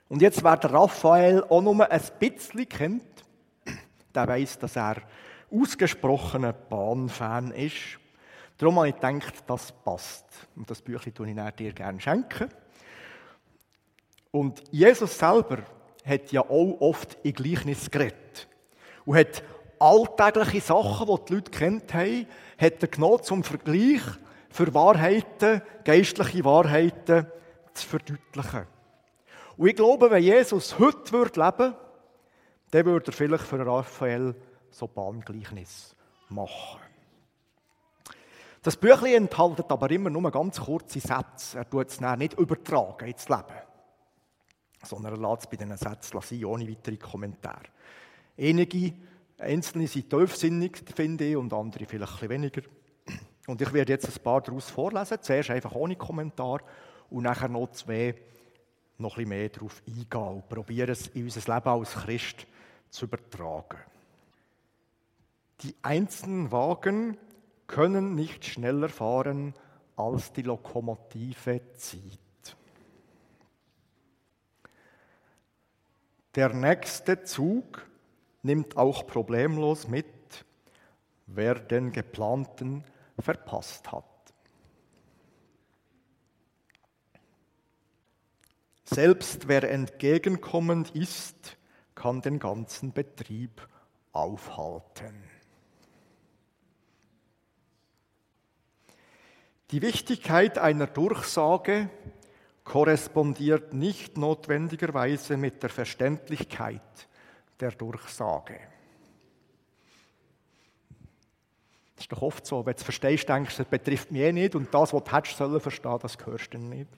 Und jetzt, wer der Raphael auch nur ein bisschen kennt, der weiss, dass er ausgesprochener Bahnfan ist. Darum habe ich gedacht, das passt. Und das Büchlein schenke ich dir gerne schenken. Und Jesus selber hat ja auch oft in Gleichnissen geredet. Und hat alltägliche Sachen, die die Leute kennt haben, hat er genommen zum Vergleich für Wahrheiten, geistliche Wahrheiten zu verdeutlichen. Und ich glaube, wenn Jesus heute leben würde, dann würde er vielleicht für Raphael so Bahngleichnis machen. Das Büchlein enthält aber immer nur ganz kurze Sätze. Er tut es nicht übertragen ins Leben, sondern er lässt es bei diesen Sätzen sein, ohne weitere Kommentare. Einzelne sind tiefsinnig, finde ich, und andere vielleicht ein bisschen weniger. Und ich werde jetzt ein paar daraus vorlesen. Zuerst einfach ohne Kommentar und nachher noch zwei noch ein bisschen mehr darauf eingehen und probieren es in unser Leben als Christ zu übertragen. Die einzelnen Wagen können nicht schneller fahren, als die Lokomotive zieht. Der nächste Zug nimmt auch problemlos mit, wer den geplanten verpasst hat. Selbst wer entgegenkommend ist, kann den ganzen Betrieb aufhalten. Die Wichtigkeit einer Durchsage korrespondiert nicht notwendigerweise mit der Verständlichkeit der Durchsage. Das ist doch oft so, wenn du es verstehst, denkst du, das betrifft mich nicht und das, was du hättest sollen verstehen, das hörst du nicht.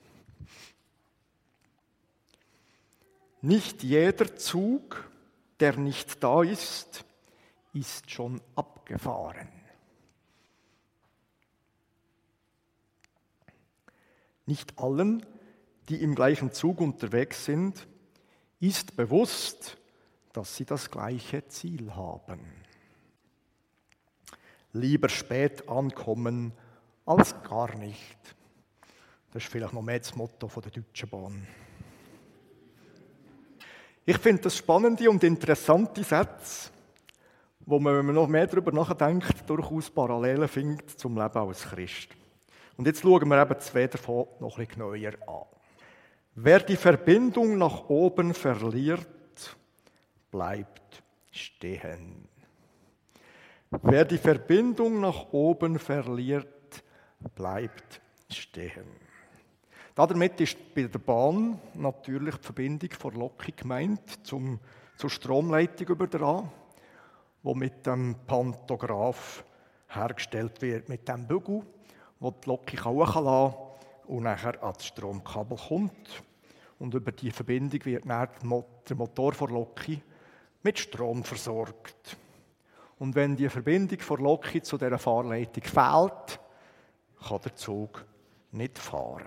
Nicht jeder Zug, der nicht da ist, ist schon abgefahren. Nicht allen, die im gleichen Zug unterwegs sind, ist bewusst, dass sie das gleiche Ziel haben. Lieber spät ankommen als gar nicht. Das ist vielleicht noch mehr das Motto der Deutschen Bahn. Ich finde das spannende und interessante Sätze, wo man, wenn man noch mehr darüber nachdenkt, durchaus Parallelen findet zum Leben als Christ. Und jetzt schauen wir eben zwei davon noch ein bisschen genauer an. Wer die Verbindung nach oben verliert, bleibt stehen. Wer die Verbindung nach oben verliert, bleibt stehen. Damit ist bei der Bahn natürlich die Verbindung von Loki gemeint zur Stromleitung über der A, die mit dem Pantograph hergestellt wird, mit dem Bügel, wo die Loki hochlassen kann und nachher an das Stromkabel kommt. Und über diese Verbindung wird dann der Motor der Loki mit Strom versorgt. Und wenn die Verbindung von Loki zu dieser Fahrleitung fehlt, kann der Zug nicht fahren.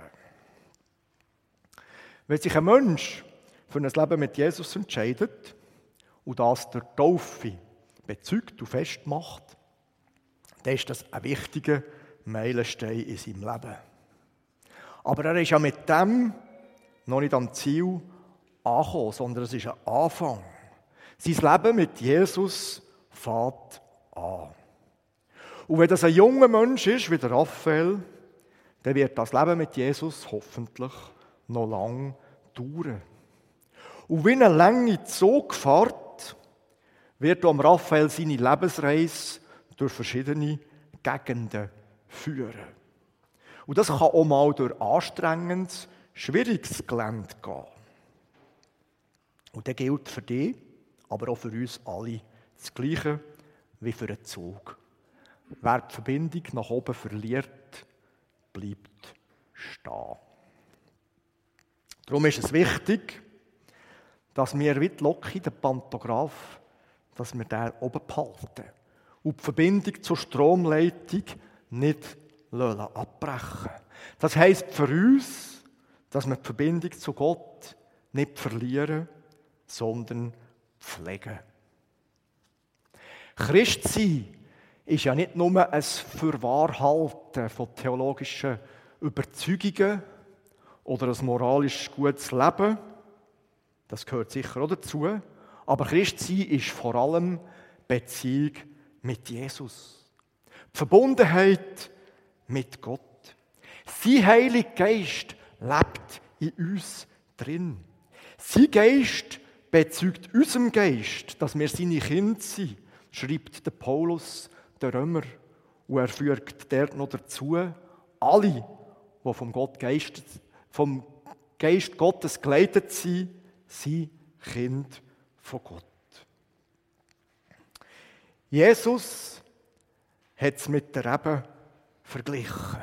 Wenn sich ein Mensch für ein Leben mit Jesus entscheidet und das durch Taufe bezeugt und festmacht, dann ist das ein wichtiger Meilenstein in seinem Leben. Aber er ist ja mit dem noch nicht am Ziel angekommen, sondern es ist ein Anfang. Sein Leben mit Jesus fängt an. Und wenn das ein junger Mensch ist, wie der Raphael, dann wird das Leben mit Jesus hoffentlich noch lange dauern. Und wie eine lange Zugfahrt wird am Raphael seine Lebensreise durch verschiedene Gegenden führen. Und das kann auch mal durch anstrengendes, schwieriges Gelände gehen. Und das gilt für dich, aber auch für uns alle das Gleiche wie für einen Zug. Wer die Verbindung nach oben verliert, bleibt stehen. Darum ist es wichtig, dass wir wie die Loki, den Pantograph, dass wir den oben behalten und die Verbindung zur Stromleitung nicht abbrechen. Das heisst für uns, dass wir die Verbindung zu Gott nicht verlieren, sondern pflegen. Christsein ist ja nicht nur ein Fürwahrhalten von theologischen Überzeugungen oder ein moralisch gutes Leben, Das gehört sicher auch dazu. Aber Christsein ist vor allem Beziehung mit Jesus. Die Verbundenheit mit Gott. Sein Heiliger Geist lebt in uns drin. Sein Geist bezeugt unserem Geist, dass wir seine Kinder sind, schreibt der Paulus, der Römer. Und er fügt dort noch dazu, alle, die vom Geist Gottes geleitet sind, sind Kinder von Gott. Jesus hat es mit der Rebe verglichen.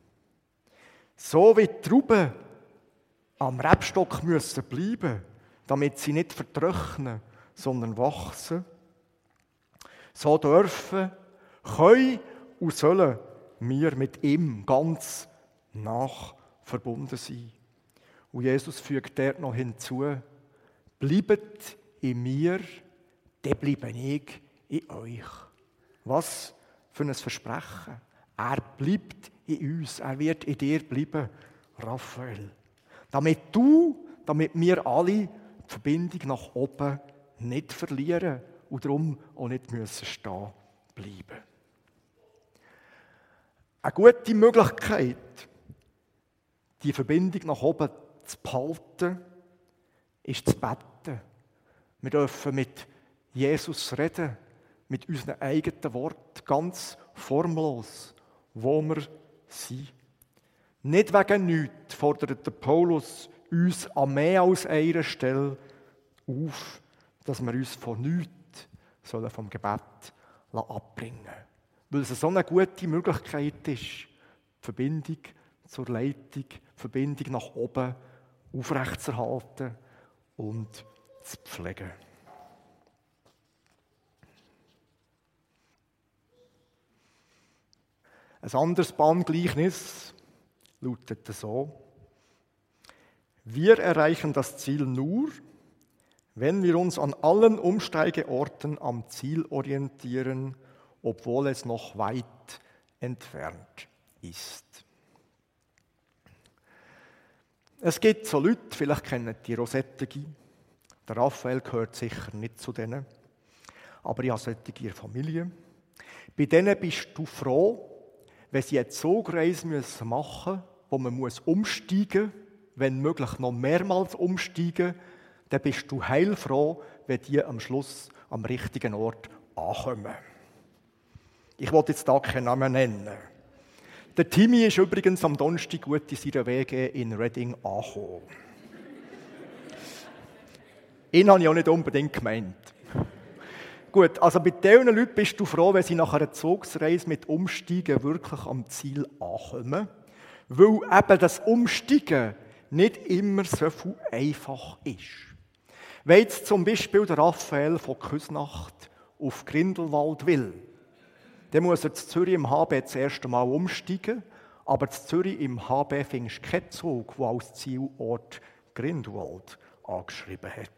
So wie die Trauben am Rebstock müssen bleiben, damit sie nicht vertrocknen, sondern wachsen, so dürfen, können und sollen wir mit ihm ganz nach verbunden sein. Und Jesus fügt dort noch hinzu, bleibt in mir, dann bleibe ich in euch. Was für ein Versprechen. Er bleibt in uns, er wird in dir bleiben, Raphael. Damit wir alle die Verbindung nach oben nicht verlieren und darum auch nicht müssen stehen bleiben. Eine gute Möglichkeit, die Verbindung nach oben zu behalten, ist zu beten. Wir dürfen mit Jesus reden, mit unseren eigenen Worten, ganz formlos, wo wir sind. Nicht wegen nichts fordert der Paulus uns an mehr als einer Stelle auf, dass wir uns von nichts vom Gebet abbringen sollen. Weil es so eine gute Möglichkeit ist, die Verbindung zur Leitung, die Verbindung nach oben aufrechtzuerhalten und zu pflegen. Ein anderes Bahngleichnis lautet so: Wir erreichen das Ziel nur, wenn wir uns an allen Umsteigeorten am Ziel orientieren, obwohl es noch weit entfernt ist. Es gibt so Leute, vielleicht kennen die Rosettengi. Der Raphael gehört sicher nicht zu denen, aber ich habe solche in der Familie. Bei denen bist du froh, wenn sie eine Zugreise machen müssen, wo man umsteigen muss, wenn möglich noch mehrmals umsteigen, dann bist du heilfroh, wenn die am Schluss am richtigen Ort ankommen. Ich will jetzt hier keinen Namen nennen. Der Timmy ist übrigens am Donnerstag gut in seiner Wege in Reading angekommen. Ihn habe ich auch nicht unbedingt gemeint. Gut, also bei diesen Leuten bist du froh, wenn sie nach einer Zugsreise mit Umsteigen wirklich am Ziel ankommen, weil eben das Umsteigen nicht immer so viel einfach ist. Wenn jetzt zum Beispiel der Raphael von Küsnacht auf Grindelwald will, dann muss er in Zürich im HB das erste Mal umsteigen, aber in Zürich im HB findest du keinen Zug, der als Zielort Grindelwald angeschrieben hat.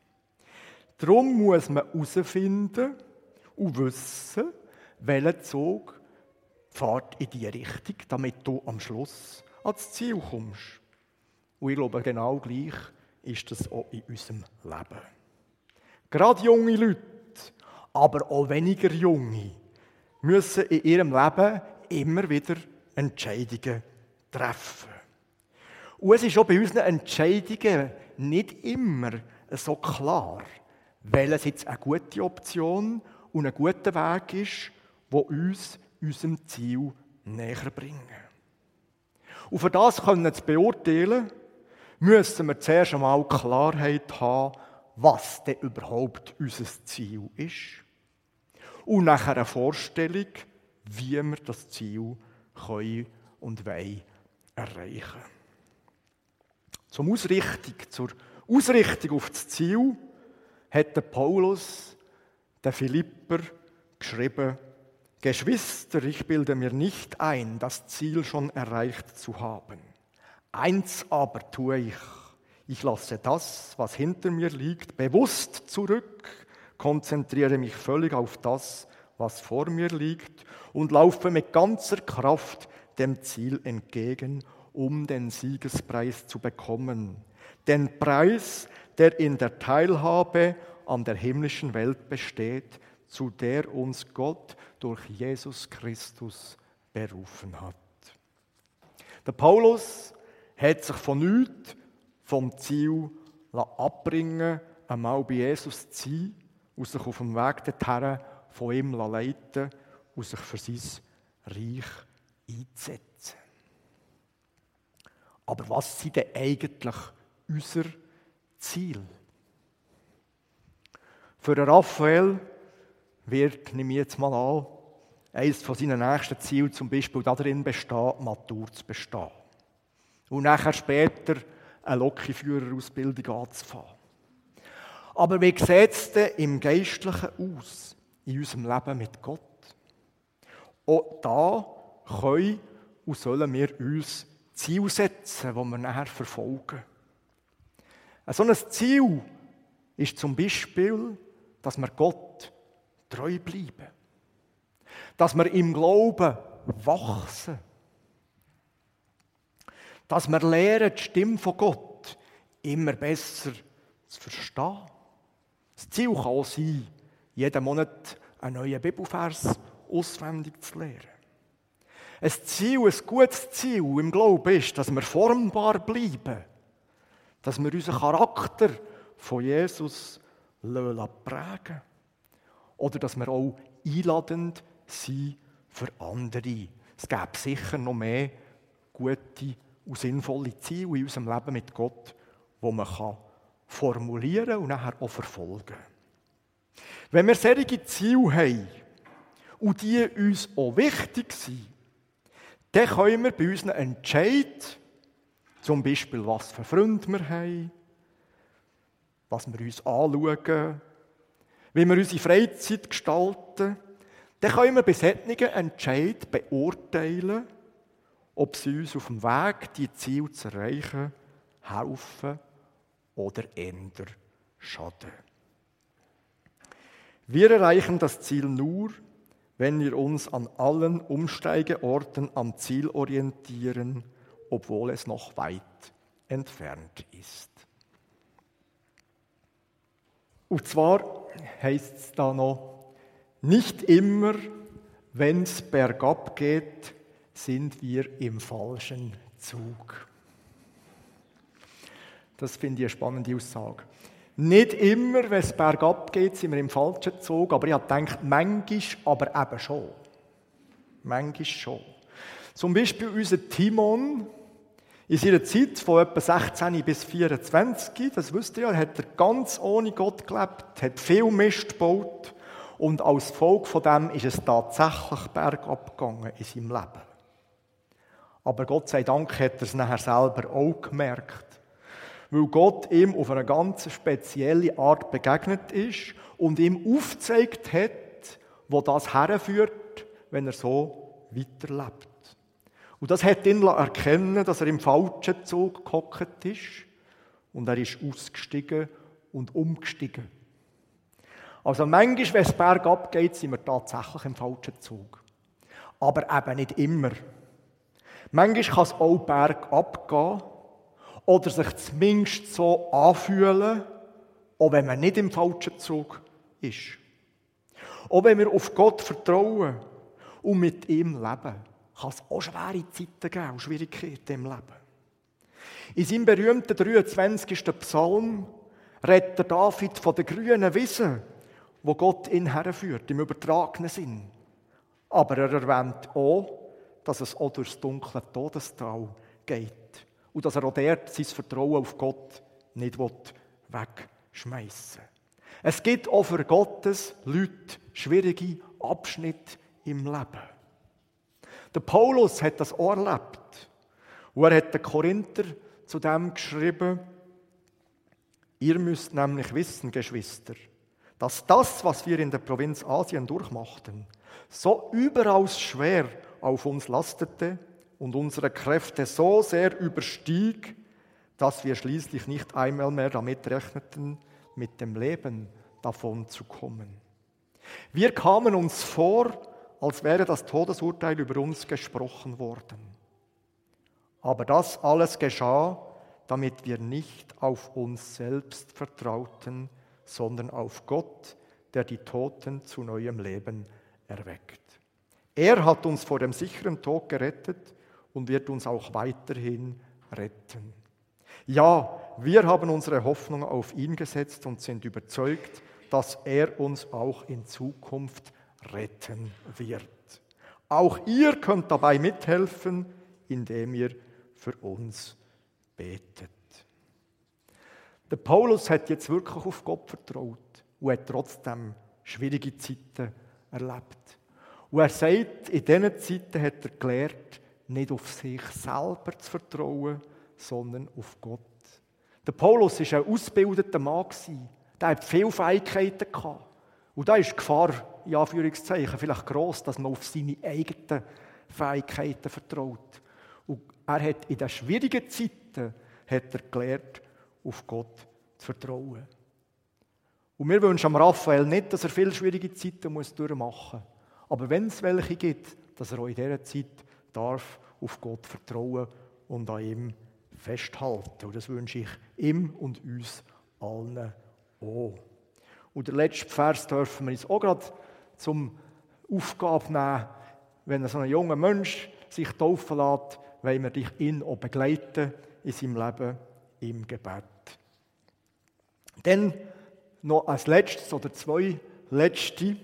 Darum muss man herausfinden und wissen, welcher Zug fährt in diese Richtung, damit du am Schluss ans Ziel kommst. Und ich glaube, genau gleich ist das auch in unserem Leben. Gerade junge Leute, aber auch weniger junge, müssen in ihrem Leben immer wieder Entscheidungen treffen. Und es ist auch bei unseren Entscheidungen nicht immer so klar, welches jetzt eine gute Option und ein guter Weg ist, der uns unserem Ziel näher bringen. Und für das zu beurteilen, müssen wir zuerst einmal Klarheit haben, was denn überhaupt unser Ziel ist. Und nachher eine Vorstellung, wie wir das Ziel können und wollen erreichen. Zur Ausrichtung auf das Ziel hat der Paulus, der Philipper, geschrieben: Geschwister, ich bilde mir nicht ein, das Ziel schon erreicht zu haben. Eins aber tue ich. Ich lasse das, was hinter mir liegt, bewusst zurück, konzentriere mich völlig auf das, was vor mir liegt und laufe mit ganzer Kraft dem Ziel entgegen, um den Siegespreis zu bekommen. Den Preis, der in der Teilhabe an der himmlischen Welt besteht, zu der uns Gott durch Jesus Christus berufen hat. Der Paulus hat sich von nichts vom Ziel abbringen, einmal bei Jesus zu sein und sich auf dem Weg dorthin von ihm leiten und sich für sein Reich einzusetzen. Aber was sind denn eigentlich unsere Ziele? Für Raphael wird, nehme ich jetzt mal an, eines von seinen nächsten Zielen zum Beispiel darin bestehen, Matur zu bestehen. Und nachher später eine Lokführerausbildung anzufangen. Aber wie sieht es denn im Geistlichen aus, in unserem Leben mit Gott? Auch da können und sollen wir uns Ziele setzen, die wir nachher verfolgen. So ein Ziel ist zum Beispiel, dass wir Gott treu bleiben. Dass wir im Glauben wachsen. Dass wir lernen, die Stimme von Gott immer besser zu verstehen. Das Ziel kann auch sein, jeden Monat einen neuen Bibelvers auswendig zu lernen. Ein Ziel, ein gutes Ziel im Glauben ist, dass wir formbar bleiben. Dass wir unseren Charakter von Jesus prägen. Oder dass wir auch einladend sind für andere. Es gäbe sicher noch mehr gute und sinnvolle Ziele in unserem Leben mit Gott, die man formulieren und nachher auch verfolgen kann. Wenn wir solche Ziele haben und die uns auch wichtig sind, dann können wir bei unseren Entscheidungen, zum Beispiel was für Freunde wir haben, was wir uns anschauen, wie wir unsere Freizeit gestalten, dann können wir bei solchen Entscheidungen beurteilen, ob sie uns auf dem Weg, die Ziele zu erreichen, helfen oder eher schaden. Wir erreichen das Ziel nur, wenn wir uns an allen Umsteigeorten am Ziel orientieren, obwohl es noch weit entfernt ist. Und zwar heißt es da noch, nicht immer, wenn es bergab geht, sind wir im falschen Zug. Das finde ich eine spannende Aussage. Nicht immer, wenn es bergab geht, sind wir im falschen Zug, aber ich habe gedacht, manchmal aber eben schon. Manchmal schon. Zum Beispiel unser Timon, in seiner Zeit von etwa 16 bis 24, das wisst ihr ja, hat er ganz ohne Gott gelebt, hat viel Mist gebaut und als Folge von dem ist es tatsächlich bergab gegangen in seinem Leben. Aber Gott sei Dank hat er es nachher selber auch gemerkt. Weil Gott ihm auf eine ganz spezielle Art begegnet ist und ihm aufgezeigt hat, wo das herführt, wenn er so weiterlebt. Und das hat ihn erkennen, dass er im falschen Zug gehockt ist und er ist ausgestiegen und umgestiegen. Also manchmal, wenn es bergab geht, sind wir tatsächlich im falschen Zug. Aber eben nicht immer. Manchmal kann es auch bergab gehen oder sich zumindest so anfühlen, auch wenn man nicht im falschen Zug ist. Auch wenn wir auf Gott vertrauen und mit ihm leben, kann es auch schwere Zeiten geben und Schwierigkeiten im Leben. In seinem berühmten 23. Psalm redet der David von den grünen Wiesen, wo Gott ihn herführt, im übertragenen Sinn. Aber er erwähnt auch, dass es auch durchs dunkle Todestal geht und dass er auch dort sein Vertrauen auf Gott nicht wegschmeissen will. Es gibt auch für Gottes Leute schwierige Abschnitte im Leben. Der Paulus hat das auch erlebt. Und er hat den Korinther zu dem geschrieben, ihr müsst nämlich wissen, Geschwister, dass das, was wir in der Provinz Asien durchmachten, so überaus schwer auf uns lastete und unsere Kräfte so sehr überstieg, dass wir schließlich nicht einmal mehr damit rechneten, mit dem Leben davon zu kommen. Wir kamen uns vor, als wäre das Todesurteil über uns gesprochen worden. Aber das alles geschah, damit wir nicht auf uns selbst vertrauten, sondern auf Gott, der die Toten zu neuem Leben erweckt. Er hat uns vor dem sicheren Tod gerettet und wird uns auch weiterhin retten. Ja, wir haben unsere Hoffnung auf ihn gesetzt und sind überzeugt, dass er uns auch in Zukunft retten wird. Auch ihr könnt dabei mithelfen, indem ihr für uns betet. Der Paulus hat jetzt wirklich auf Gott vertraut und hat trotzdem schwierige Zeiten erlebt. Und er sagt, in diesen Zeiten hat er gelernt, nicht auf sich selber zu vertrauen, sondern auf Gott. Der Paulus war ein ausgebildeter Mann. Der hatte viele Fähigkeiten gehabt. Und da ist die Gefahr, in Anführungszeichen, vielleicht gross, dass man auf seine eigenen Fähigkeiten vertraut. Und er hat in den schwierigen Zeiten gelernt, auf Gott zu vertrauen. Und wir wünschen Raphael nicht, dass er viele schwierige Zeiten durchmachen muss. Aber wenn es welche gibt, dass er auch in dieser Zeit darf auf Gott vertrauen und an ihm festhalten. Und das wünsche ich ihm und uns allen auch. Und der letzte Vers dürfen wir uns auch gerade zum Aufgabe nehmen. Wenn so ein junger Mensch sich taufen lässt, wollen wir ihn auch begleiten in seinem Leben im Gebet. Dann noch als letztes oder zwei letzte.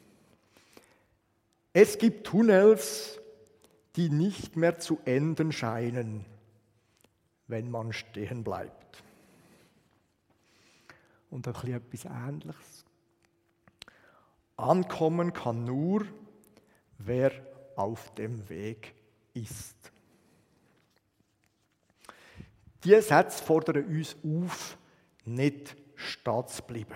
Es gibt Tunnels, die nicht mehr zu enden scheinen, wenn man stehen bleibt. Und ein bisschen etwas Ähnliches. Ankommen kann nur, wer auf dem Weg ist. Diese Sätze fordern uns auf, nicht stehen zu bleiben.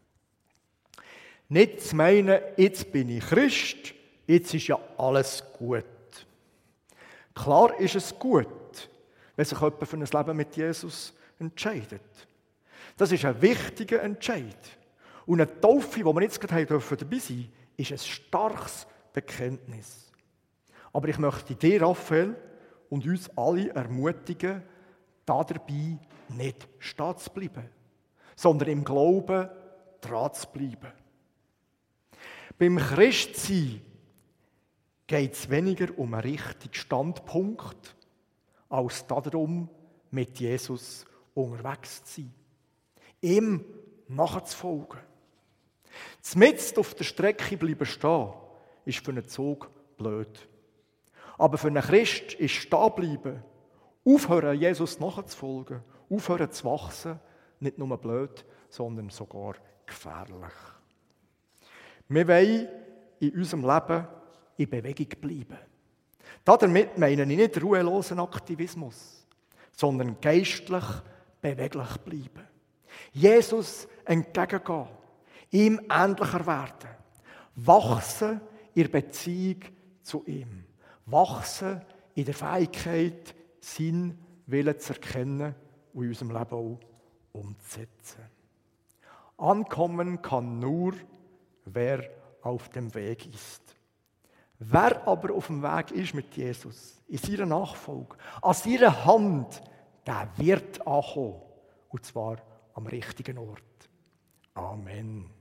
Nicht zu meinen, jetzt bin ich Christ, jetzt ist ja alles gut. Klar ist es gut, wenn sich jemand für ein Leben mit Jesus entscheidet. Das ist ein wichtiger Entscheid. Und eine Taufe, die wir jetzt gerade dabei sein dürfen, ist ein starkes Bekenntnis. Aber ich möchte dir, Raphael, und uns alle ermutigen, dabei nicht stehen zu bleiben, sondern im Glauben dran zu bleiben. Beim Christsein geht es weniger um einen richtigen Standpunkt, als darum, mit Jesus unterwegs zu sein. Ihm nachzufolgen. Zumindest auf der Strecke bleiben stehen, ist für einen Zug blöd. Aber für einen Christ ist stehen bleiben, aufhören, Jesus nachzufolgen, aufhören zu wachsen, nicht nur blöd, sondern sogar gefährlich. Wir wollen in unserem Leben in Bewegung bleiben. Damit meine ich nicht ruhelosen Aktivismus, sondern geistlich beweglich bleiben. Jesus entgegengehen, ihm ähnlicher werden, wachsen in der Beziehung zu ihm, wachsen in der Fähigkeit, seinen Willen zu erkennen und in unserem Leben auch umzusetzen. Ankommen kann nur, wer auf dem Weg ist. Wer aber auf dem Weg ist mit Jesus, in seiner Nachfolge, an seiner Hand, der wird ankommen. Und zwar am richtigen Ort. Amen.